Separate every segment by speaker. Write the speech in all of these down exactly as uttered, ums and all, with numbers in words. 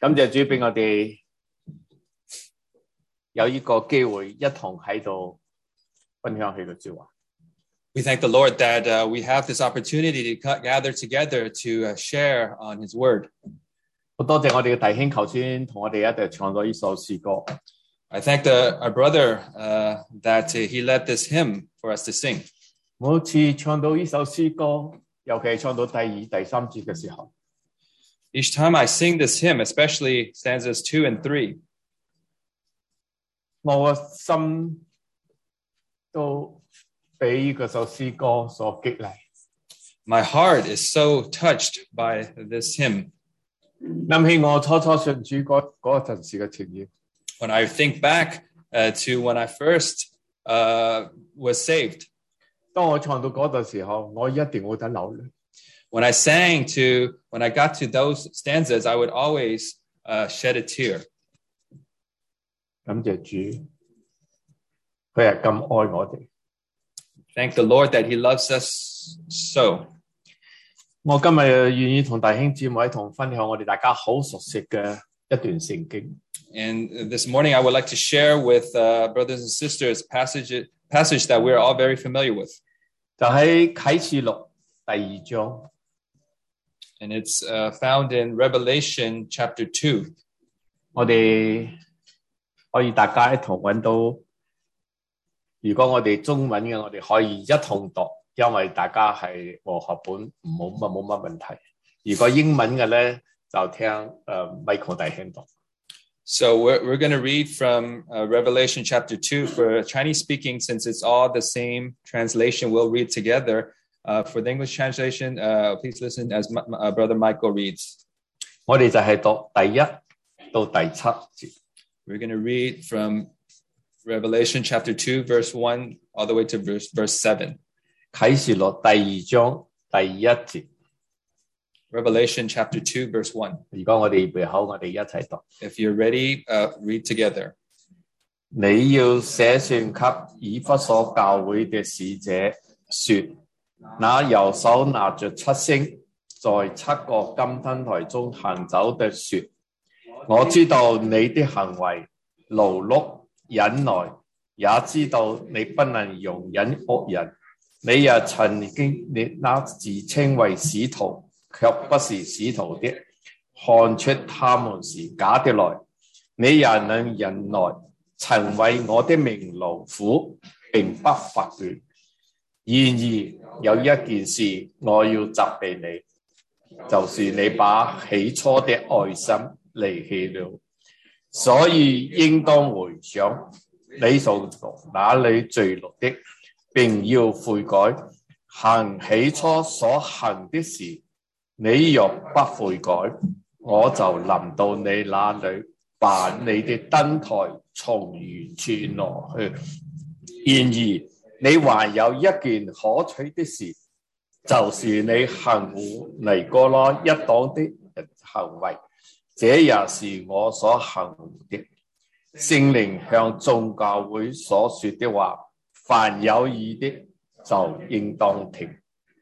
Speaker 1: 感謝主俾我哋有呢個機會一同喺度分享佢嘅說話。
Speaker 2: We thank the Lord that uh, we have this opportunity to gather together to uh, share on His Word.
Speaker 1: 好多謝我哋嘅弟兄頭先同我哋一齊唱咗呢首詩歌。
Speaker 2: I thank the, our brother uh, that uh, he led this hymn for us to sing.
Speaker 1: 每次唱到呢首詩歌，尤其係唱到第二、第三節嘅時候，
Speaker 2: Each time I sing this hymn, especially stanzas two and three,
Speaker 1: 我嘅心都俾呢個首詩歌所激勵。
Speaker 2: my heart is so touched by this hymn.
Speaker 1: 諗起我初初信主嗰嗰陣時嘅情形。
Speaker 2: When I think back uh, to when I first uh, was saved,
Speaker 1: 當我唱到嗰度時候，我一定會得流淚。
Speaker 2: when I sang to, when I got to those stanzas, I would always uh, shed a tear.
Speaker 1: 感謝主，佢係咁愛我哋。
Speaker 2: Thank the Lord that He loves us so.
Speaker 1: 我今日願意同弟兄姊妹一同分享我哋大家好熟悉嘅一段聖經。
Speaker 2: And this morning, I would like to share with uh, brothers and sisters passage passage that we're all very familiar with.
Speaker 1: 就喺啟示錄第二章。
Speaker 2: And it's uh, found in Revelation chapter two.
Speaker 1: 我哋可以大家一同揾到，如果我哋中文嘅，我哋可以一同讀，因為大家係和合本，冇乜冇乜問題。如果英文嘅咧，就聽誒 Michael 弟兄讀。
Speaker 2: So we're, we're going to read from uh, Revelation chapter two. For Chinese speaking, since it's all the same translation, we'll read together. Uh, for the English translation, uh, please listen as my, uh, Brother Michael reads.
Speaker 1: 我哋就係讀第一到第七節。
Speaker 2: We're going to read from Revelation chapter two, verse one, all the way to verse, verse seven.
Speaker 1: 啟示錄第二章第一節。
Speaker 2: Revelation chapter two, verse one.
Speaker 1: 如果我哋預備好，我哋一齊讀。
Speaker 2: If you're ready, uh, read together.
Speaker 1: 你要寫信給以弗所教會的使者說，那右手拿着七星，在七個金燈台中行走的說，我知道你的行為，勞碌忍耐，也知道你不能容忍惡人。你也曾經你那自稱為使徒，卻不是使徒的，看出他們是假的來。你也能忍耐，曾為我的名勞苦，並不發倦。然而有一件事我要責備你，就是你把起初的愛心離棄了。所以應當回想你從哪裏墜落的，並要悔改，行起初所行的事。你若不悔改，我就臨到你那裏，把你的燈台從原處挪去。然而你還有一件可取的事，就是你行尼哥拉一黨的行為，這也是我所行的。聖靈向眾教會所說的話，凡有耳的就應當聽。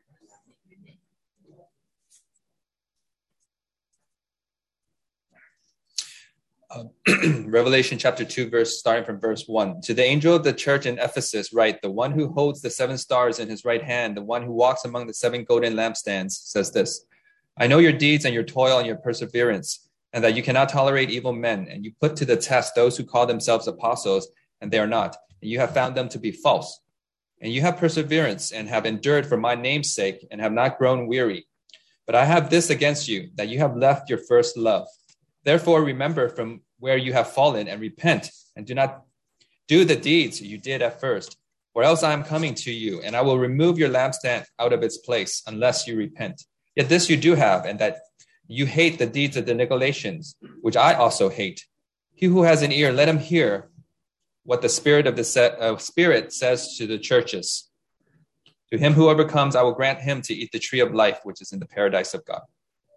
Speaker 2: Uh, Revelation chapter two, verse starting from verse one. To the angel of the church in Ephesus write, the one who holds the seven stars in his right hand, the one who walks among the seven golden lampstands, says this: I know your deeds and your toil and your perseverance, and that you cannot tolerate evil men, and you put to the test those who call themselves apostles, and they are not, and you have found them to be false. And you have perseverance and have endured for my name's sake, and have not grown weary. But I have this against you, that you have left your first love. Therefore, remember from where you have fallen and repent, and do not do the deeds you did at first, or else I am coming to you, and I will remove your lampstand out of its place, unless you repent. Yet this you do have, and that you hate the deeds of the Nicolaitans, which I also hate. He who has an ear, let him hear what the Spirit of the se- uh, Spirit says to the churches. To him who overcomes, I will grant him to eat the tree of life, which is in the paradise of God.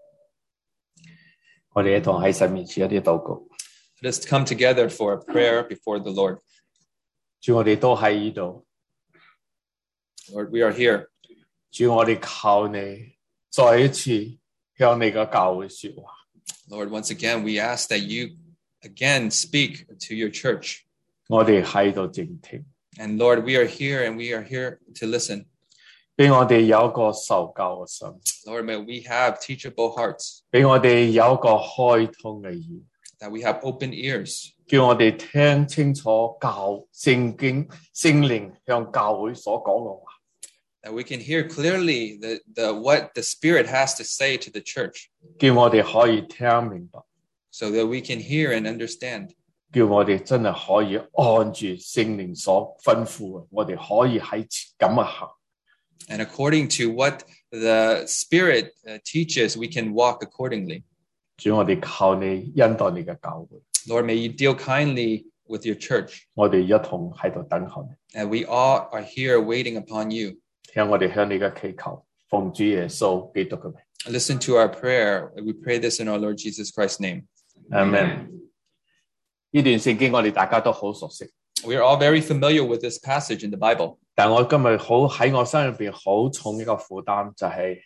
Speaker 1: 我哋一同喺神面前一啲禱告。
Speaker 2: Let us come together for a prayer before the Lord.
Speaker 1: 主，我哋都喺呢度。
Speaker 2: Lord, we are here.
Speaker 1: 主，我哋靠你，再一次向你嘅教會說話。
Speaker 2: Lord, once again, we ask that you again speak to your church.
Speaker 1: 我哋喺度靜聽，
Speaker 2: And Lord, we are here and we are here to listen.
Speaker 1: 俾我哋有一個受教嘅心，
Speaker 2: Lord, may we have teachable hearts,
Speaker 1: 俾我哋有一個開通嘅耳，
Speaker 2: that we have open ears,
Speaker 1: 叫我哋聽清楚教聖經聖靈向教會所講嘅話，
Speaker 2: that we can hear clearly the, the what the Spirit has to say to the church,
Speaker 1: 叫我哋可以聽明白，
Speaker 2: so that we can hear and understand.
Speaker 1: 叫我哋真係可以按住聖靈所吩咐嘅，我哋可以喺咁樣行。
Speaker 2: And according to what the Spirit uh, teaches, we can walk accordingly.
Speaker 1: 主，我哋靠你恩待你嘅教會，
Speaker 2: Lord, may you deal kindly with your church.
Speaker 1: 我哋一同喺度等候你，
Speaker 2: And we all are here waiting upon you.
Speaker 1: 聽我哋向你嘅祈求，奉主耶穌基督嘅名。
Speaker 2: Listen to our prayer. We pray this in our Lord Jesus Christ's name.
Speaker 1: Amen。呢段聖經我哋大家都好熟悉，
Speaker 2: We are all very familiar with this passage in the Bible.
Speaker 1: 但我今日好喺我心入邊好重一個負擔，就係、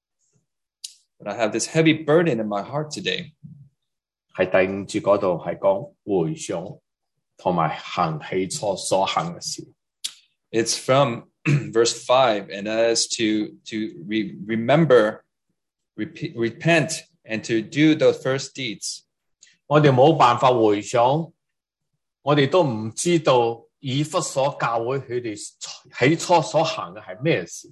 Speaker 2: But I have this heavy burden in my heart today.
Speaker 1: 喺第五節嗰度係講回想同埋行起初所行嘅事。
Speaker 2: It's from verse five, and that is to, to re- remember, repeat, repent, and to do the first deeds.
Speaker 1: 我哋冇辦法回想，我哋都唔知道以弗所教會佢哋起初所行嘅係咩事。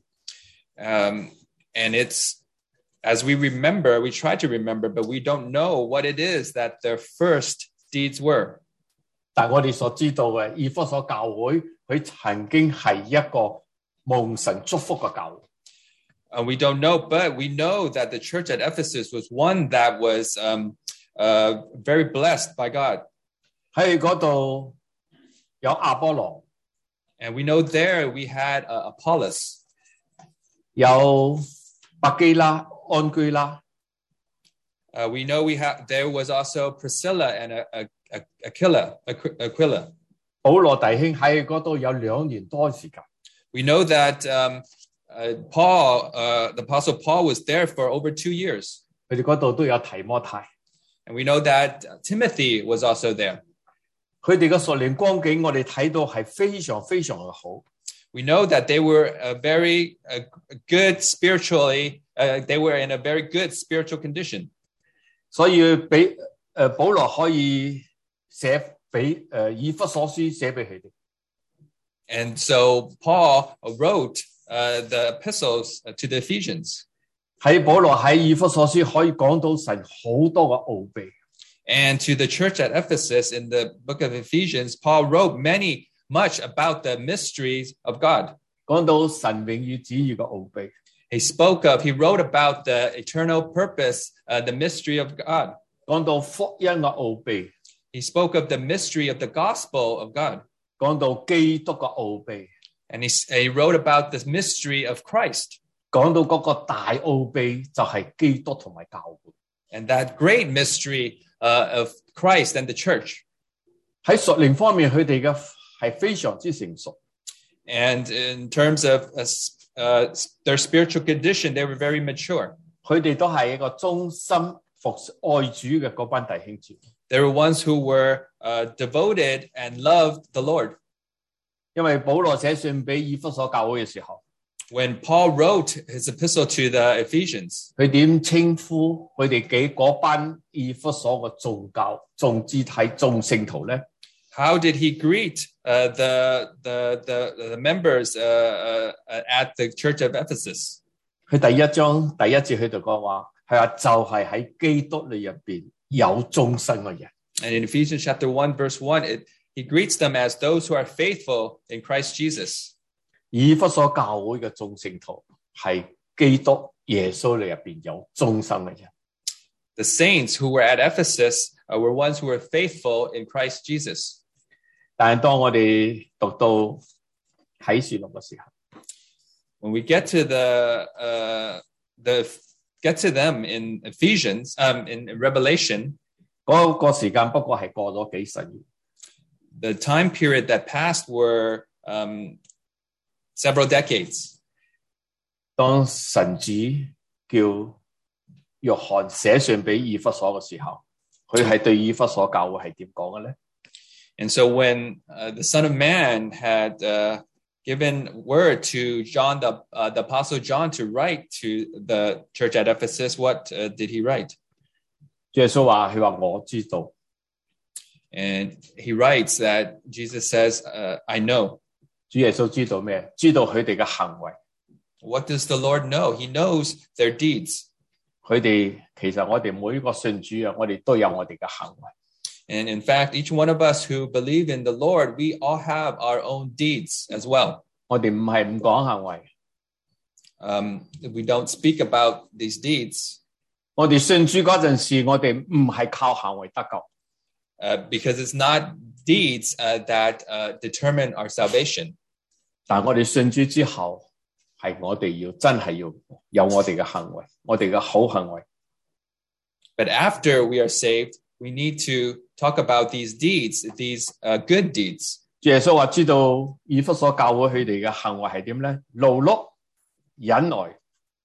Speaker 2: Um, and it's, as we remember, we try to remember, but we don't know what it is that their first deeds were.
Speaker 1: 但我哋所知道嘅，以弗所教會佢曾經係一個蒙神祝福嘅教會。
Speaker 2: Uh, we don't know, but we know that the church at Ephesus was one that was um, uh, very blessed by God.
Speaker 1: 喺嗰度有亞波羅，
Speaker 2: And we know there we had uh, Apollos,
Speaker 1: 有百基拉、安居拉，
Speaker 2: uh, we know we have there was also Priscilla and uh, uh, Aquila. Aqu- Aquila.
Speaker 1: 保羅弟兄喺嗰度有兩年多時間。
Speaker 2: We know that um, uh, Paul, uh, the Apostle Paul, was there for over two years,
Speaker 1: 佢哋嗰度都有提摩太，
Speaker 2: and we know that Timothy was also there.
Speaker 1: 佢哋嘅屬靈光景，我哋睇到係非常非常嘅好。
Speaker 2: We know that they were uh, very uh, good spiritually. Uh, they were in a very good spiritual condition.
Speaker 1: 所以俾誒保羅可以寫俾誒以弗所書寫俾佢哋。
Speaker 2: And so Paul wrote uh, the epistles to the Ephesians.
Speaker 1: 喺保羅喺以弗所書可以講到神好多嘅奧秘。
Speaker 2: And to the church at Ephesus in the book of Ephesians, Paul wrote many, much about the mysteries of God.
Speaker 1: 講到神永與旨意嘅奧秘，
Speaker 2: He spoke of, he wrote about the eternal purpose, uh, the mystery of God.
Speaker 1: 講到福音嘅奧秘，
Speaker 2: He spoke of the mystery of the gospel of God.
Speaker 1: 講到基督嘅奧秘，
Speaker 2: And he, he wrote about this mystery of Christ.
Speaker 1: 講到嗰個大奧秘就係基督同埋教會。
Speaker 2: And that great mystery uh, of Christ and the church.
Speaker 1: 喺屬靈方面，佢哋嘅係非常之成熟。
Speaker 2: And in terms of uh, uh, their spiritual condition, they were very mature.
Speaker 1: 佢哋都係一個忠心服侍愛主嘅嗰班弟兄姊妹。
Speaker 2: They were ones who were uh, devoted and loved the Lord.
Speaker 1: 因為保羅寫信俾以弗所教會嘅時候，
Speaker 2: When Paul wrote his epistle to the Ephesians,
Speaker 1: 佢點稱呼佢哋幾嗰班以弗所嘅眾教、眾肢體、眾聖徒咧？
Speaker 2: how did he greet uh, the, the, the, the members uh, uh, at the church of Ephesus?
Speaker 1: 佢第一章第一節喺度講話，係話就係喺基督裏入邊有終身嘅人。
Speaker 2: And in Ephesians chapter one, verse one, it, he greets them as those who are faithful in Christ Jesus.
Speaker 1: 以弗所教會嘅眾聖徒係基督耶穌裏入邊有終身嘅人。
Speaker 2: The saints who were at Ephesus uh, were ones who were faithful in Christ Jesus.
Speaker 1: 但係當我哋讀到啟示錄嘅時候，
Speaker 2: When we get to the uh, the get to them in Ephesians, um, in Revelation,
Speaker 1: 嗰個時間不過係過咗幾十年。
Speaker 2: the time period that passed were um, several decades.
Speaker 1: 當神子叫約翰寫信俾以弗所嘅時候，佢係對以弗所教會係點講嘅咧？
Speaker 2: And so when uh, the Son of Man had uh, given word to John, the, uh, the Apostle John, to write to the church at Ephesus, what uh, did he write?
Speaker 1: 主耶穌話：佢話我知道。
Speaker 2: And he writes that Jesus says, uh, I know.
Speaker 1: 主耶穌知道咩？知道佢哋嘅行為。
Speaker 2: What does the Lord know? He knows their deeds.
Speaker 1: 佢哋其實我哋每一個信主啊，我哋都有我哋嘅行為。
Speaker 2: And in fact, each one of us who believe in the Lord, we all have our own deeds as well.
Speaker 1: 我哋唔係唔講行為，
Speaker 2: Um, we don't speak about these deeds
Speaker 1: 我哋信主嗰陣時，我哋唔係靠行為得救，
Speaker 2: uh, because it's not deeds uh, that uh, determine our salvation.
Speaker 1: 但係我哋信主之後，係我哋要真係要有我哋嘅行為，我哋嘅好行為。
Speaker 2: But after we are saved, we need to talk about these deeds, these uh, good deeds.
Speaker 1: 主耶穌話知道以弗所教會佢哋嘅行為係點咧？勞碌、忍耐。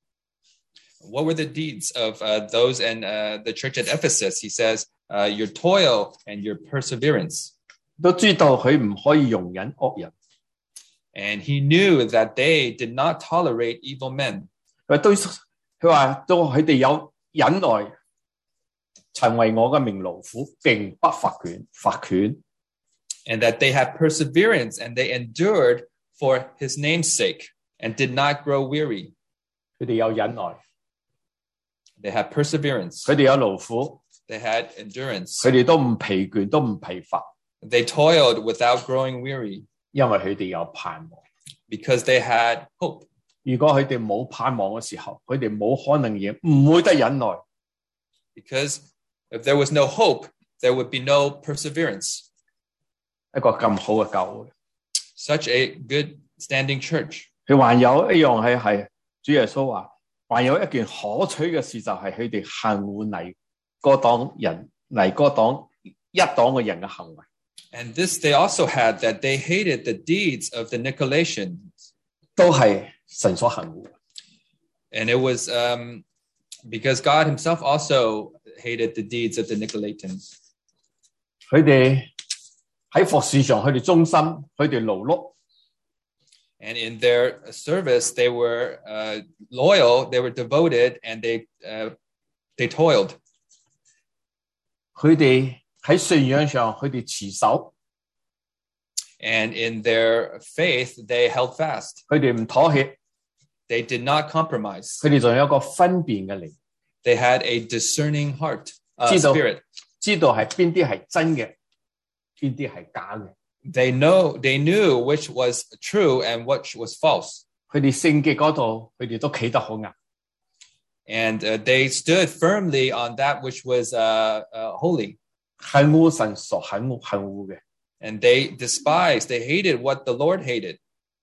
Speaker 2: What were the deeds of uh, those in uh, the church at Ephesus? He says, uh, your toil and your perseverance.
Speaker 1: 都知道佢唔可以容忍惡人，
Speaker 2: And he knew that they did not tolerate evil men.
Speaker 1: 佢都佢話到佢哋有忍耐，曾為我嘅名勞苦，並不發拳發拳。
Speaker 2: And that they had perseverance and they endured for his name's sake and did not grow weary.
Speaker 1: 佢哋有忍耐，
Speaker 2: They had perseverance.
Speaker 1: 佢哋有勞苦，
Speaker 2: They had endurance.
Speaker 1: 佢哋都唔疲倦，都唔疲乏，
Speaker 2: They toiled without growing weary
Speaker 1: 因為佢哋有盼望。
Speaker 2: because they had hope.
Speaker 1: 如果佢哋冇盼望嘅時候，佢哋冇可能嘢，唔會得忍耐。
Speaker 2: Because if there was no hope, there would be no perseverance.
Speaker 1: 一個咁好嘅教會，
Speaker 2: Such a good standing church.
Speaker 1: 佢還有一樣係係主耶穌話，還有一件可取嘅事就係佢哋恨惡嚟嗰黨人嚟嗰黨一黨嘅人嘅行為。
Speaker 2: And this they also had, that they hated the deeds of the Nicolaitans.
Speaker 1: 都係神所恨惡。
Speaker 2: And it was um, because God himself also hated the deeds of the Nicolaitans.
Speaker 1: 佢哋喺服侍上，佢哋忠心，佢哋勞碌，
Speaker 2: And in their service, they were uh, loyal, they were devoted, and they uh, they toiled.
Speaker 1: 佢哋喺信仰上，佢哋持守，
Speaker 2: And in their faith, they held fast.
Speaker 1: 佢哋唔妥協，
Speaker 2: They did not compromise.
Speaker 1: 佢哋仲有一個分辨嘅靈，
Speaker 2: They had a discerning heart, uh,
Speaker 1: 知道
Speaker 2: spirit.
Speaker 1: 知道係邊啲係真嘅，邊啲係假嘅。
Speaker 2: They know, they knew which was true and which was false.
Speaker 1: 佢哋聖潔嗰度，佢哋都企得好硬。
Speaker 2: And uh, they stood firmly on that which was uh, uh, holy.
Speaker 1: 恨惡神所恨惡恨惡嘅。
Speaker 2: And they despised, they hated what the Lord hated.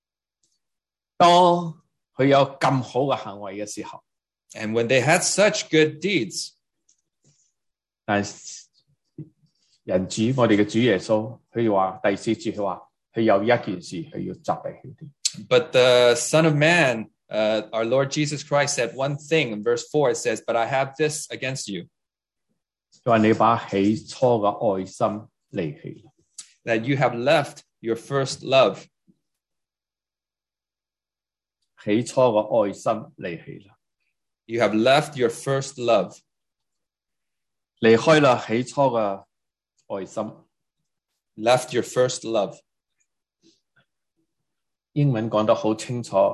Speaker 1: 當佢有咁好嘅行為嘅時候，
Speaker 2: And when they had such good deeds,
Speaker 1: 但人子我哋嘅主耶穌，佢話第四節佢話佢有一件事佢要責備佢哋。
Speaker 2: but the Son of Man, uh, our Lord Jesus Christ, said one thing. In verse four, it says, but I have this against you,
Speaker 1: 佢話你把起初嘅愛心離棄，
Speaker 2: that you have left your first love.
Speaker 1: 起初嘅愛心離棄啦，
Speaker 2: You have left your first love.
Speaker 1: 離開啦起初嘅愛心。
Speaker 2: Left your first love.
Speaker 1: 英文講得好清楚，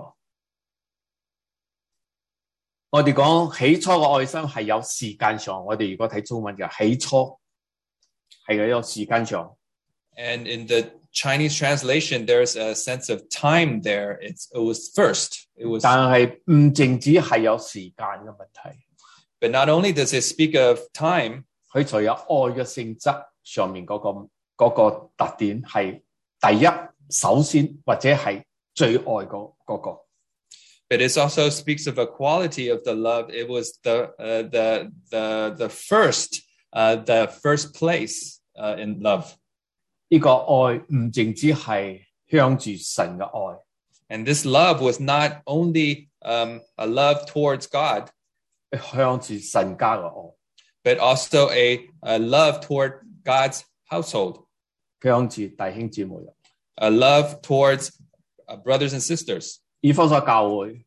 Speaker 1: 我哋講起初嘅愛心係有時間上，我哋如果睇中文嘅起初係有時間上。
Speaker 2: And in the Chinese translation, there's a sense of time there. It's, it was first. It was,
Speaker 1: 但係唔淨止係有時間嘅問題，
Speaker 2: but not only does it speak of time,
Speaker 1: 佢就有愛嘅性質上面嗰、個嗰、個特點係第一，首先或者係最愛嗰嗰個。
Speaker 2: but it also speaks of a quality of the love. It was the uh, the the the first, uh, the first place uh, in love.
Speaker 1: 呢個愛唔淨止係向住神嘅愛，
Speaker 2: And this love was not only um, a love towards God,
Speaker 1: 向住神家嘅愛，
Speaker 2: but also a, a love toward God's household,
Speaker 1: 向住弟兄姊妹。
Speaker 2: a love towards uh, brothers and sisters.
Speaker 1: 以弗所教會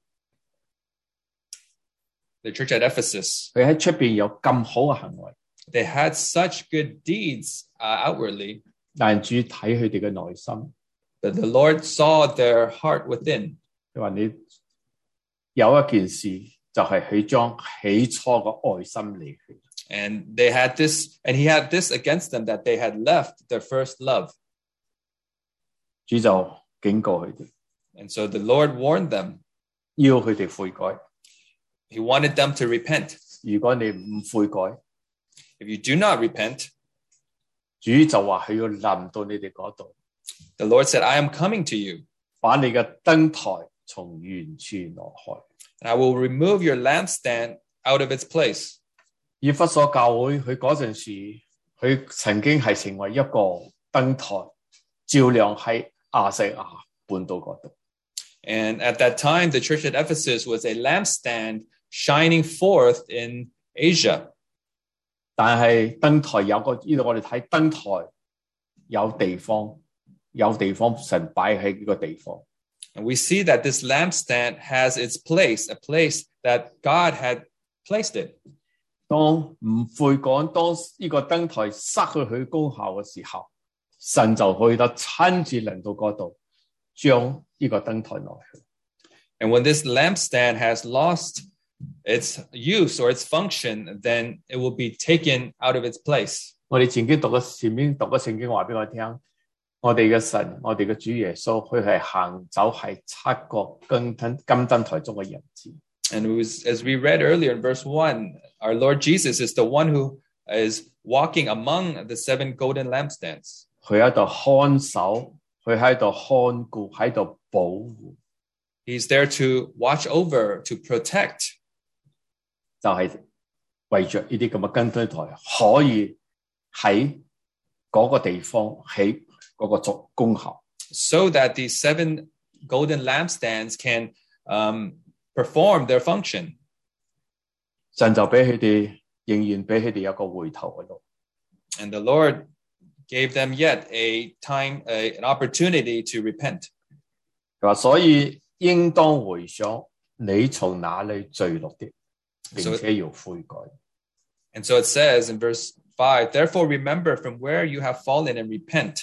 Speaker 2: The church at Ephesus,
Speaker 1: 佢喺出邊有咁好嘅行為，
Speaker 2: they had such good deeds uh, outwardly,
Speaker 1: 但主睇佢哋嘅內心，
Speaker 2: but the Lord saw their heart within.
Speaker 1: 佢話你有一件事就係佢將起初嘅愛心離去。
Speaker 2: And they had this, and he had this against them, that they had left their first love.
Speaker 1: 主就警告佢哋，
Speaker 2: And so the Lord warned them.
Speaker 1: 要佢哋悔改。
Speaker 2: He wanted them to repent.
Speaker 1: 如果你唔悔改，
Speaker 2: If you do not repent,
Speaker 1: 主就話佢要臨到你哋嗰度，
Speaker 2: the Lord said, I am coming to you,
Speaker 1: 把你嘅燈台從原處挪開。
Speaker 2: and I will remove your lampstand out of its place.
Speaker 1: 以弗所教會佢嗰陣時，佢曾經係成為一個燈台，照亮喺亞細亞半島嗰度。
Speaker 2: And at that time, the church at Ephesus was a lampstand shining forth in Asia.
Speaker 1: 但係燈台有個呢度，我哋睇燈台有地方，有地方神擺喺呢個地方。
Speaker 2: And we see that this lampstand has its place, a place that God had placed it.
Speaker 1: 當唔悔改，當呢個燈台失去佢功效嘅時候，神就去得親自嚟到嗰度，將呢個燈台攞去。
Speaker 2: And when this lampstand has lost its use or its function, then it will be taken out of its place.
Speaker 1: 我哋前經讀嘅前面讀嘅聖經話俾我聽，我哋嘅神，我哋嘅主耶穌，佢係行走喺七個金燈金燈台中嘅人子。
Speaker 2: And it was, as we read earlier in verse one, our Lord Jesus is the one who is walking among the seven golden lampstands.
Speaker 1: 佢喺度看守，佢喺度看顧，喺度保護，
Speaker 2: He's there to watch over, to protect.
Speaker 1: 就係為着呢啲咁嘅金燈台可以喺嗰個地方起嗰個作功效。
Speaker 2: So that these seven golden lampstands can um, perform their function.
Speaker 1: 神就俾佢哋，仍然俾佢哋有個回頭嘅路。
Speaker 2: And the Lord gave them yet a time, a, an opportunity to repent.
Speaker 1: 佢話：所以應當回想你從哪裏墜落的，並且要悔改。
Speaker 2: And so it says in verse five, therefore remember from where you have fallen and repent.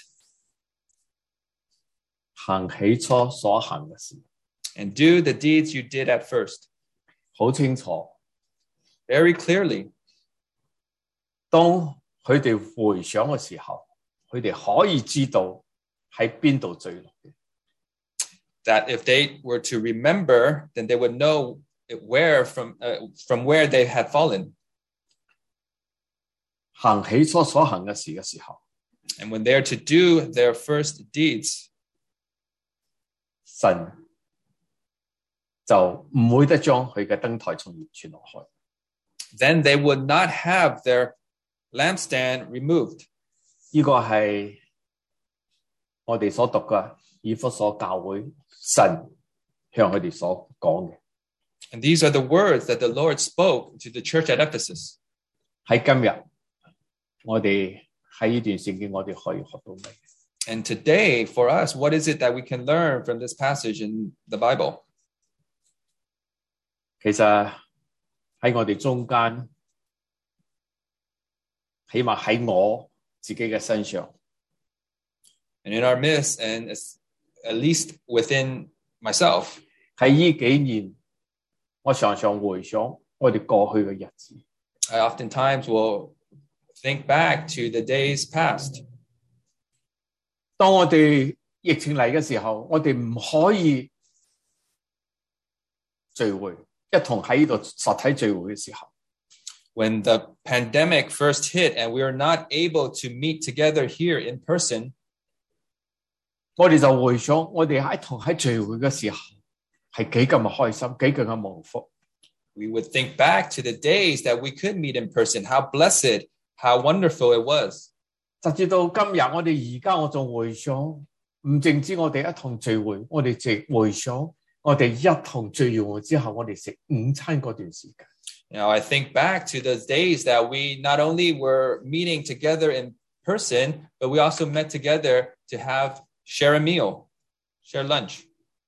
Speaker 1: 行起初所行嘅事，
Speaker 2: And do the deeds you did at first.
Speaker 1: 好清楚。
Speaker 2: Very clearly.
Speaker 1: 當佢哋回想嘅時候，佢哋可以知道喺邊度墜落嘅。
Speaker 2: That if they were to remember, then they would know where from uh, from where they had fallen.
Speaker 1: 行起初所行嘅事嘅時候，
Speaker 2: And when they are to do their first deeds,
Speaker 1: 神就唔會得將佢嘅燈台從完全落開。
Speaker 2: then they would not have their lampstand removed.
Speaker 1: 呢個係我哋所讀嘅以弗所教會神向佢哋所講嘅。
Speaker 2: And these are the words that the Lord spoke to the church at Ephesus.
Speaker 1: 喺今日，我哋喺呢段聖經，我哋可以學到咩？
Speaker 2: And today, for us, what is it that we can learn from this passage in the Bible?
Speaker 1: 其實喺我哋中間，起碼喺我自己嘅身上，
Speaker 2: And in our midst, and at least within myself,
Speaker 1: 喺呢幾年，我常常回想我哋過去嘅日子。
Speaker 2: I oftentimes will think back to the days past.
Speaker 1: 當我哋疫情嚟嘅時候，我哋唔可以聚會，一同喺呢度實體聚會嘅時候，
Speaker 2: When the pandemic first hit and we were not able to meet together here in person,
Speaker 1: 我哋就回想我哋喺同喺聚會嘅時候係幾咁開心，幾咁嘅蒙福。
Speaker 2: we would think back to the days that we could meet in person, how blessed, how wonderful it was.
Speaker 1: 直至到今日，我哋而家我仲回想，唔淨止我哋一同聚會，我哋直回想我哋一同聚完會之後，我哋食午餐嗰段時間。
Speaker 2: You know, I think back to those days that we not only were meeting together in person, but we also met together to have share a meal, share lunch.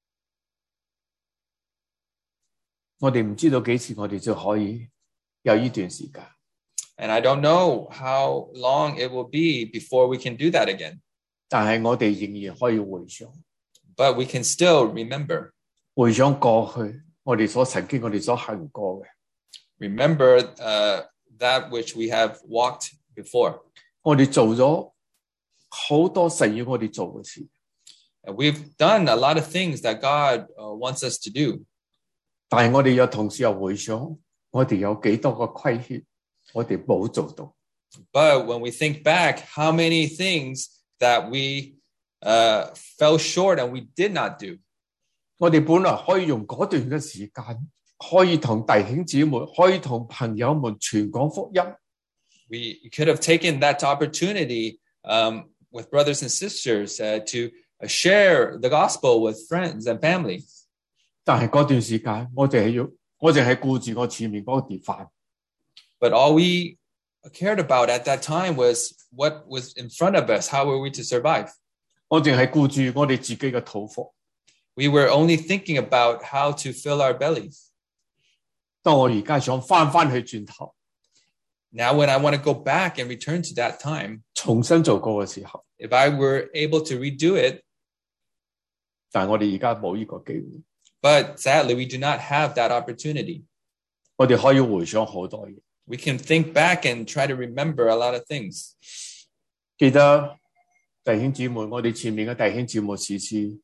Speaker 1: 我哋唔知道幾時我哋就可以有呢段時間。
Speaker 2: And I don't know how long it will be before we can do that again.
Speaker 1: 但係我哋仍然可以回想，
Speaker 2: But we can still remember.
Speaker 1: 回想過去我哋所曾經我哋所行過嘅，
Speaker 2: Remember uh, that which we have walked before.
Speaker 1: 我哋做咗好多神要我哋做嘅事，
Speaker 2: And we've done a lot of things that God uh, wants us to do.
Speaker 1: 但係我哋又同時又回想，我哋有幾多個虧欠，我哋冇做到。
Speaker 2: But when we think back, how many things that we uh, fell short and we did not do.
Speaker 1: 我哋本來可以用嗰段嘅時間，可以同弟兄姊妹，可以同朋友們傳講福音。
Speaker 2: We could have taken that opportunity um, with brothers and sisters uh, to uh, share the gospel with friends and family.
Speaker 1: 但係嗰段時間，我哋係要，我哋係顧住我前面嗰個碟飯。
Speaker 2: But all we cared about at that time was what was in front of us. How were we to survive?
Speaker 1: 我淨係顧住我哋自己嘅肚腹。
Speaker 2: We were only thinking about how to fill our bellies.
Speaker 1: 當我而家想翻翻去轉頭，
Speaker 2: Now, when I want to go back and return to that time,
Speaker 1: 重新做過嘅時候，
Speaker 2: if I were able to redo it,
Speaker 1: 但係我哋而家冇呢個機會。
Speaker 2: but sadly, we do not have that opportunity.
Speaker 1: 我哋可以回想好多嘢。
Speaker 2: We can think back and try to remember a lot of things.
Speaker 1: 記得弟兄姊妹，我哋前面嘅弟兄姊妹時時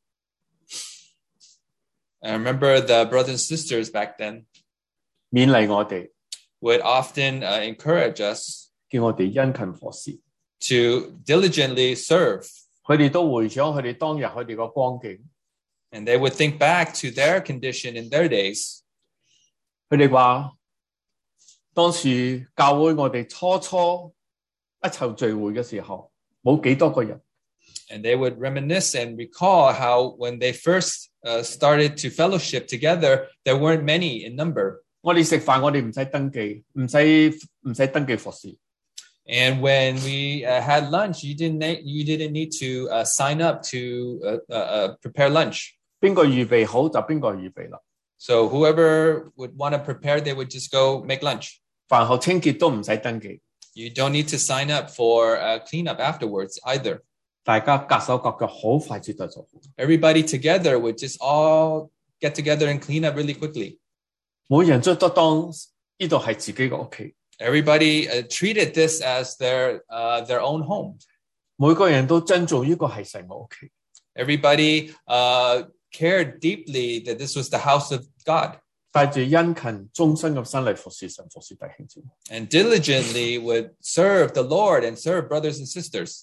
Speaker 2: I remember the brothers and sisters back then
Speaker 1: 勉勵我哋，
Speaker 2: would often uh, encourage us
Speaker 1: 叫我哋殷勤服侍。
Speaker 2: to diligently serve.
Speaker 1: 佢哋都回想佢哋當日佢哋個光景，
Speaker 2: And they would think back to their condition in their days.
Speaker 1: 佢哋話當時教會我哋初初一齊聚會嘅時候，冇幾多個人。
Speaker 2: And they would reminisce and recall how when they first uh, started to fellowship together, there weren't many in number.
Speaker 1: 我哋食飯，我哋唔使登記，唔使唔使登記服侍。
Speaker 2: And when we uh, had lunch, you didn't na- you didn't need to uh, sign up to uh, uh, uh, prepare lunch.
Speaker 1: 邊個預備好就邊個預備啦。
Speaker 2: So whoever would want to prepare, they would just go make lunch.
Speaker 1: 飯後清潔都唔使登記，
Speaker 2: You don't need to sign up for uh, cleanup afterwards either.
Speaker 1: 大家隔手隔腳好快捷就做好。
Speaker 2: Everybody together would just all get together and clean up really quickly.
Speaker 1: 每人都都當呢度係自己嘅屋企，
Speaker 2: Everybody uh, treated this as their uh, their own home.
Speaker 1: 每個人都珍重呢個係神嘅屋企。
Speaker 2: Everybody uh, cared deeply that this was the house of God,
Speaker 1: 帶住殷勤終身嘅心嚟服侍神，服侍弟兄姊妹。
Speaker 2: and diligently would serve the Lord and serve brothers and sisters.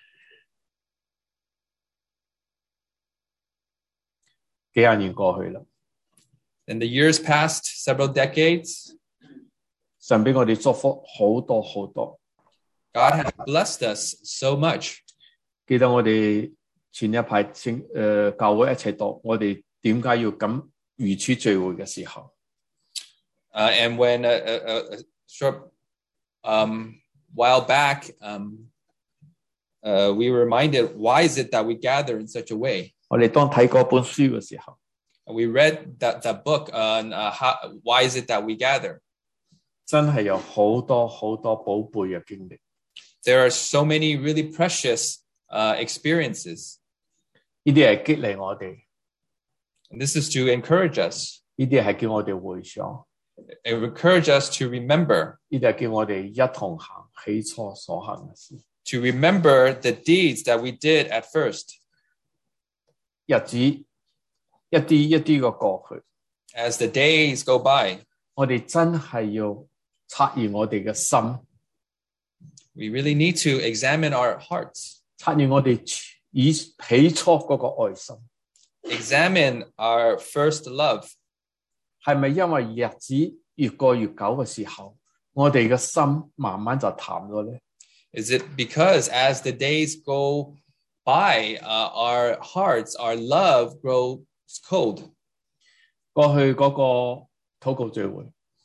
Speaker 1: 幾廿年過去啦，
Speaker 2: And the years passed, several decades.
Speaker 1: 神俾我哋祝福好多好多。
Speaker 2: God has blessed us so much.
Speaker 1: 記得我哋前一排聖誒教會一齊讀，我哋點解要咁如此聚會嘅時候，
Speaker 2: Uh, and when a, a, a short um, while back, um, uh, we were reminded, why is it that we gather in such a way?
Speaker 1: 我哋當睇嗰本書嘅時候，
Speaker 2: And we read that, that book on uh, how, why is it that we gather?
Speaker 1: 真係有好多好多寶貝嘅經歷。
Speaker 2: There are so many really precious uh, experiences.
Speaker 1: 呢啲係激勵我哋，
Speaker 2: And this is to encourage us.
Speaker 1: 呢啲係叫我哋回想，
Speaker 2: It encourage us to remember,
Speaker 1: 呢啲係叫我哋一同行起初所行嘅事。
Speaker 2: to remember the deeds that we did at first.
Speaker 1: 日子一啲一啲嘅過去，
Speaker 2: As the days go by,
Speaker 1: 我哋真係要察驗我哋嘅心，
Speaker 2: we really need to examine our hearts,
Speaker 1: 察驗我哋以起初嗰個愛心，
Speaker 2: examine our first love.
Speaker 1: 係咪因為日子越過越久嘅時候，我哋嘅心慢慢就淡咗咧？
Speaker 2: Is it because as the days go by, uh, our hearts, our love grows cold?
Speaker 1: 過去嗰個禱告聚會，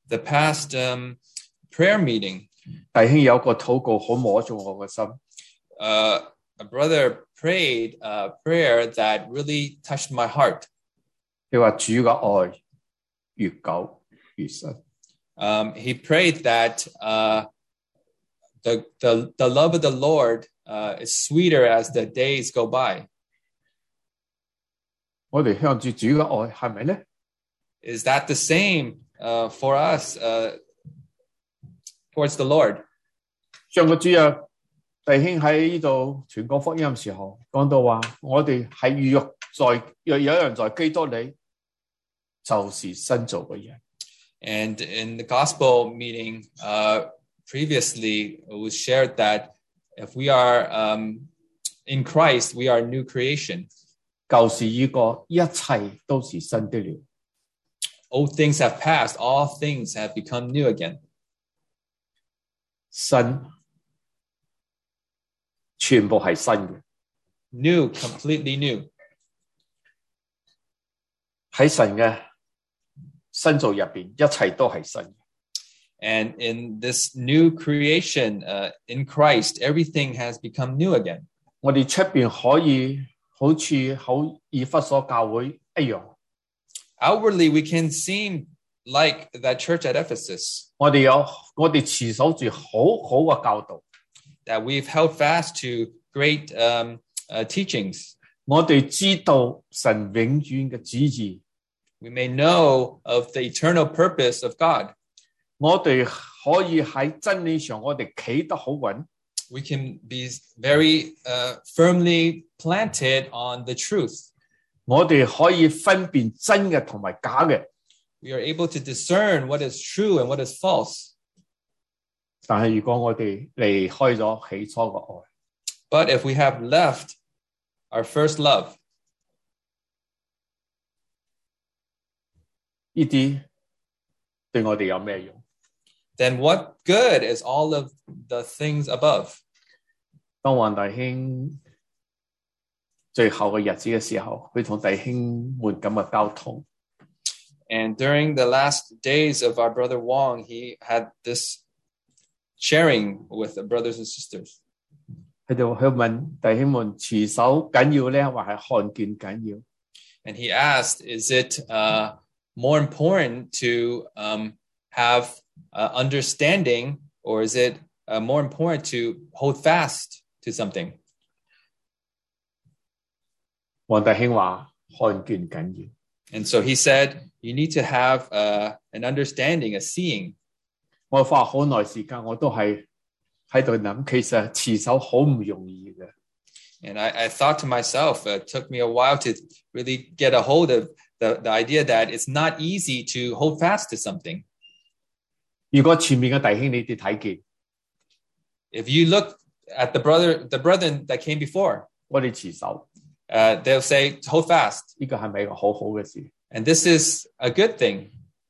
Speaker 2: the past um, prayer meeting,
Speaker 1: 弟兄有個禱告好摸中我個心。
Speaker 2: uh, a brother prayed a prayer that really touched my heart.
Speaker 1: 佢話主嘅愛越久越深。
Speaker 2: Um, he prayed that uh, the, the, the love of the Lord uh, is sweeter as the days go by.
Speaker 1: 我哋向住主嘅愛係咪咧？
Speaker 2: Is that the same uh, for us uh, towards the Lord?
Speaker 1: 上個主日弟兄喺呢度全國福音嘅時候講到話，我哋係若在若有人在基督裏，就是新造嘅人。
Speaker 2: And in the gospel meeting uh, previously, it was shared that if we are um, in Christ, we are a new creation.
Speaker 1: 舊事已過，一切都是新的了。
Speaker 2: Old things have passed, all things have become new again.
Speaker 1: 新全部係新嘅。
Speaker 2: New, completely new.
Speaker 1: 喺神嘅新造入邊，一切都係新嘅。
Speaker 2: And in this new creation uh, in Christ, everything has become new again.
Speaker 1: 我哋出邊可以好似好以弗所教會一樣，
Speaker 2: Outwardly, we can seem like that church at Ephesus,
Speaker 1: 我哋有我哋持守住好好嘅教導，
Speaker 2: that we've held fast to great um, uh, teachings.
Speaker 1: 我哋知道神永遠嘅旨意，
Speaker 2: We may know of the eternal purpose of God.
Speaker 1: 我哋可以喺真理上，我哋企得好穩。
Speaker 2: We can be very uh, firmly planted on the truth.
Speaker 1: 我哋可以分辨真嘅同埋假嘅，
Speaker 2: We are able to discern what is true and what is false.
Speaker 1: 但係如果我哋離開咗起初嘅愛，
Speaker 2: But if we have left our first love,
Speaker 1: 呢啲對我哋有咩用？
Speaker 2: then what good is all of the things above?
Speaker 1: 當黃弟兄最後嘅日子嘅時候，佢同弟兄們咁嘅交通，
Speaker 2: And during the last days of our brother Wong, he had this sharing with the brothers and sisters.
Speaker 1: 佢就去問弟兄們持守緊要咧，或係看見緊要？
Speaker 2: And he asked, is it uh, more important to um, have uh, understanding, or is it uh, more important to hold fast to something?
Speaker 1: 黃弟兄話看見緊要。
Speaker 2: And so he said, you need to have uh, an understanding, a seeing.
Speaker 1: 我花好耐時間，我都係喺度諗，其實持守好唔容易嘅。
Speaker 2: And I, I thought to myself, it took me a while to really get a hold of the, the idea that it's not easy to hold fast to something.
Speaker 1: 如果前面嘅弟兄你哋睇見，
Speaker 2: If you look at the brother, the brethren that came before,
Speaker 1: 我哋持守，
Speaker 2: uh, they'll say, hold fast.
Speaker 1: 呢個係咪一個好好嘅事？
Speaker 2: And this is a good thing.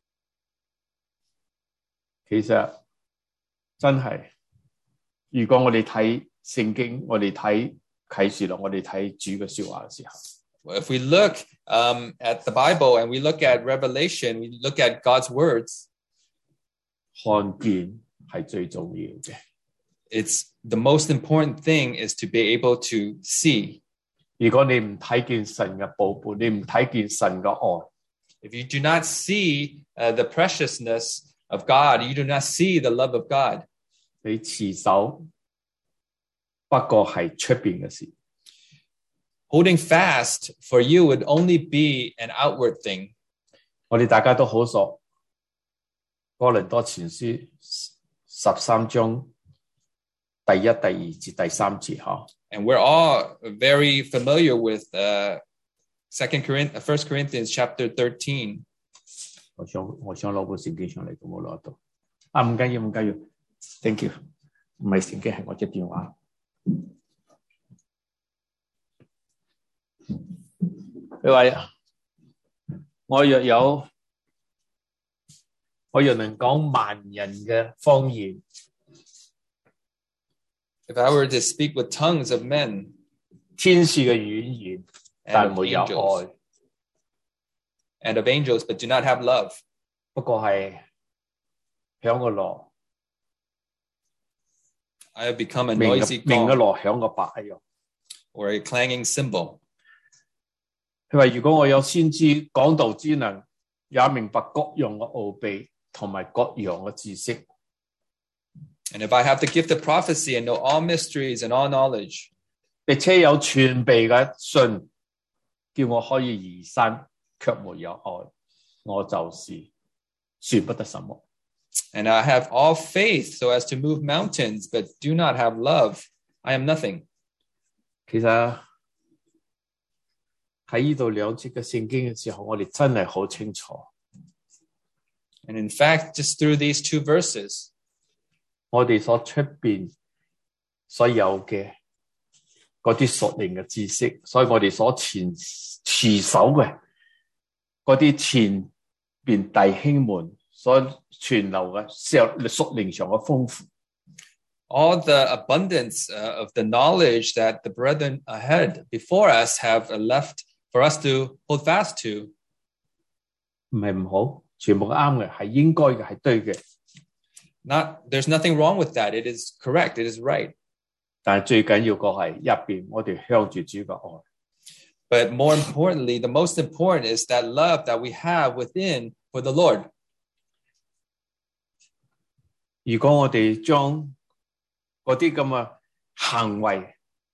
Speaker 1: 其實真係，如果我哋睇聖經，我哋睇啟示錄，我哋睇主嘅說話嘅時候，
Speaker 2: If we look um, at the Bible and we look at Revelation, we look at God's words,
Speaker 1: 看見係最重要嘅。
Speaker 2: it's the most important thing is to be able to see.
Speaker 1: 如果你唔睇見神嘅寶貝，你唔睇見神嘅愛，
Speaker 2: If you do not see uh, the preciousness of God, you do not see the love of God,
Speaker 1: 你持守不過係出邊嘅事。
Speaker 2: holding fast for you would only be an outward thing.
Speaker 1: 我哋大家都好熟哥林多前書十三章第一、第二節、第三節嚇。
Speaker 2: And we're all very familiar with uh, Second Corinthians, First Corinthians chapter thirteen.
Speaker 1: 我想我想攞部聖經上嚟，都冇攞到。啊，唔緊要，唔緊要 ，thank you。唔係聖經，係我隻電話。佢話：我若有，我若能講萬人嘅方言，
Speaker 2: If I were to speak with tongues of men
Speaker 1: 天使嘅語言，
Speaker 2: and
Speaker 1: 但
Speaker 2: of
Speaker 1: 沒有
Speaker 2: angels,
Speaker 1: 愛，
Speaker 2: and of angels, but do not have love,
Speaker 1: 不過係響個鑼，
Speaker 2: I have become a
Speaker 1: 鳴
Speaker 2: noisy
Speaker 1: 嘅鳴嘅
Speaker 2: gong
Speaker 1: 鑼響個白一樣。
Speaker 2: or a clanging cymbal.
Speaker 1: 佢話：如果我有先知講道之能，也明白各樣嘅奧秘同埋各樣嘅知識，
Speaker 2: And if I have the gift of prophecy and know all mysteries and all knowledge,
Speaker 1: 並且有全備嘅信，叫我可以移山，卻沒有愛，我就是算不得什麼。
Speaker 2: and I have all faith so as to move mountains, but do not have love, I am nothing.
Speaker 1: 其實喺呢度兩節嘅聖經嘅時候，我哋真係好清楚。
Speaker 2: And in fact, just through these two verses,
Speaker 1: 我哋所出邊所有嘅嗰啲屬靈嘅知識，所以我哋所持持守嘅嗰啲前邊弟兄們所傳流嘅屬靈上嘅豐富，
Speaker 2: all the abundance uh, of the knowledge that the brethren ahead before us have uh, left for us to hold fast to,
Speaker 1: 唔係唔好，全部啱嘅，係應該嘅，係對嘅。
Speaker 2: not there's nothing wrong with that. It is correct. It is right.
Speaker 1: 但係最緊要個係入邊，我哋向住主嘅愛。
Speaker 2: But more importantly, the most important is that love that we have within for the Lord.
Speaker 1: 如果我哋將嗰啲咁嘅行為，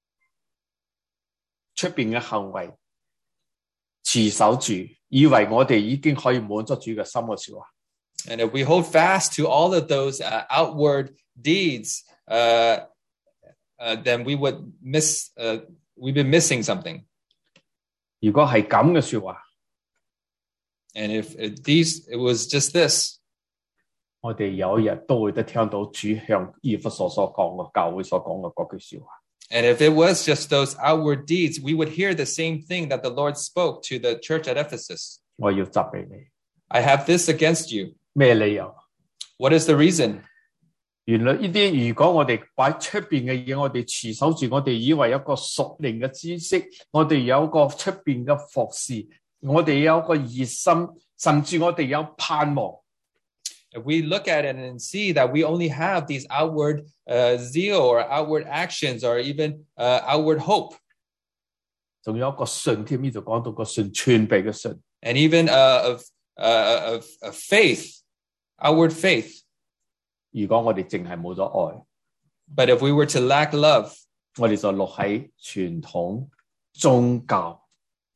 Speaker 1: 出邊嘅行為持守住，以為我哋已經可以滿足主嘅心嘅時候，
Speaker 2: And if we hold fast to all of those uh, outward deeds, uh, uh, then we would miss, uh, we've been missing something.
Speaker 1: 如果係咁嘅說話，
Speaker 2: And if, if these, it was just this,
Speaker 1: 我哋有一日都會得聽到主向以弗所所講嘅教會所講嘅嗰句說話。
Speaker 2: and if it was just those outward deeds, we would hear the same thing that the Lord spoke to the church at Ephesus.
Speaker 1: 我要責備你，
Speaker 2: I have this against you.
Speaker 1: 咩理由？
Speaker 2: What is the reason?
Speaker 1: 原來呢啲如果我哋擺出邊嘅嘢，我哋持守住，我哋以為有個屬靈嘅知識，我哋有個出邊嘅服侍，我哋有個熱心，甚至我哋有盼望。
Speaker 2: If we look at it and see that we only have these outward uh, zeal or outward actions or even uh, outward hope,
Speaker 1: 仲有一個信添，呢度講到個信，全備嘅信。
Speaker 2: and even uh, of, uh, of, of faith, outward faith.
Speaker 1: 如果我哋淨係冇咗愛，
Speaker 2: But if we were to lack love,
Speaker 1: 我哋就落喺傳統宗教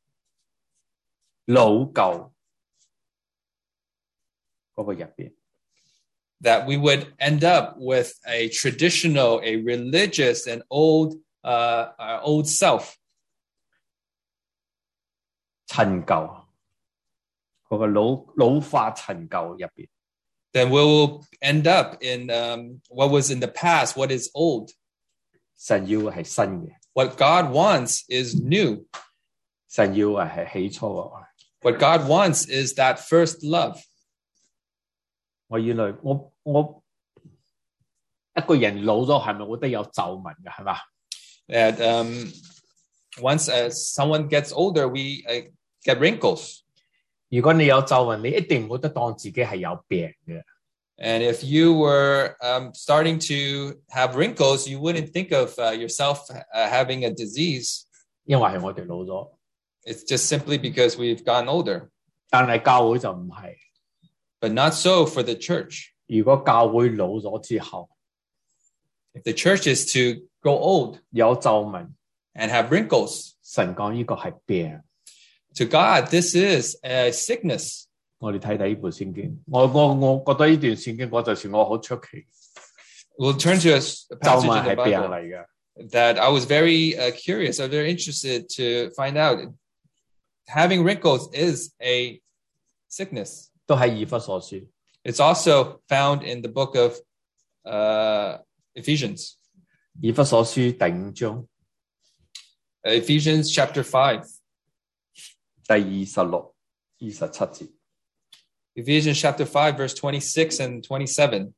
Speaker 1: 老舊嗰個入邊。
Speaker 2: that we would end up with a traditional, a religious, and old, uh, uh, old self.
Speaker 1: 陳舊嗰個老老化陳舊入邊。
Speaker 2: Then we will end up in um, what was in the past, what is old.
Speaker 1: 神要嘅係新嘅，
Speaker 2: What God wants is new.
Speaker 1: 神要嘅係起初嘅愛。
Speaker 2: What God wants is that first love.
Speaker 1: 我原來我我一個人老咗，係咪會得有皺紋嘅？係嘛？
Speaker 2: That um, once as someone gets older, we uh, get wrinkles.
Speaker 1: 如果你有皺紋，你一定唔會得當自己係有病嘅。
Speaker 2: And if you were um, starting to have wrinkles, you wouldn't think of uh, yourself uh, having a disease.
Speaker 1: 因為係我哋老咗，
Speaker 2: It's just simply because we've gotten older.
Speaker 1: 但係教會就唔係。
Speaker 2: But not so for the church.
Speaker 1: 如果教會老咗之後，
Speaker 2: If the church is to grow old
Speaker 1: 有皺紋，
Speaker 2: and have wrinkles,
Speaker 1: 神講呢個係病。
Speaker 2: to God, this is a sickness.
Speaker 1: 我哋睇睇呢部聖經，我我我覺得呢段聖經，我就算我好出奇，
Speaker 2: We'll turn to a, s- a
Speaker 1: 皺
Speaker 2: passage
Speaker 1: 紋
Speaker 2: in the
Speaker 1: 係病
Speaker 2: Bible
Speaker 1: 嚟嘅。
Speaker 2: that I was very uh, curious, I was very interested to find out. Having wrinkles is a sickness.
Speaker 1: 都喺以弗所書，
Speaker 2: It's also found in the book of uh, Ephesians.
Speaker 1: 以弗所書第五章
Speaker 2: Ephesians chapter five.
Speaker 1: 第二十六、二十七節。
Speaker 2: Ephesians chapter five, verse twenty-six and twenty-seven.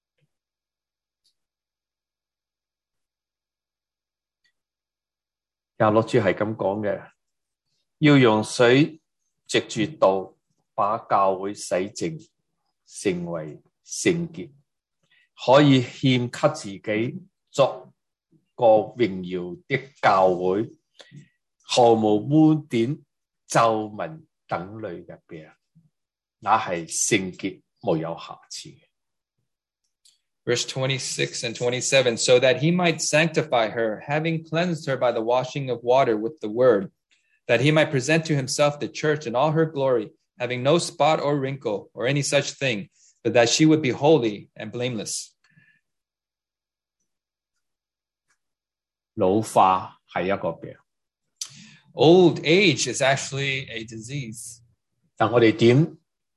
Speaker 1: 廿六節係咁講嘅，要用水藉住道把教會洗淨，成為聖潔，可以獻給自己作個榮耀的教會，毫無污點、皺紋等類嘅病，那係聖潔無有瑕疵嘅。
Speaker 2: Verse twenty-six and twenty-seven, so that he might sanctify her, having cleansed her by the washing of water with the word, that he might present to himself the church in all her glory, having no spot or wrinkle or any such thing, but that she would be holy and blameless.
Speaker 1: 老化係一個病，
Speaker 2: Old age is actually a disease.
Speaker 1: 但我哋點